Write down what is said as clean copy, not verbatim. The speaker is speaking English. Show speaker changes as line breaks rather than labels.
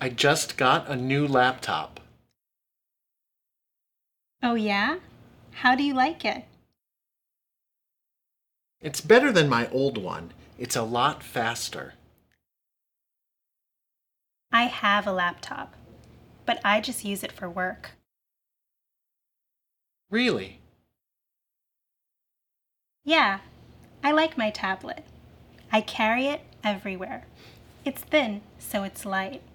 I just got a new laptop.
Oh, yeah? How do you like it?
It's better than my old one. It's a lot faster.
I have a laptop, but I just use it for work.
Really?
Yeah, I like my tablet. I carry it everywhere. It's thin, so it's light.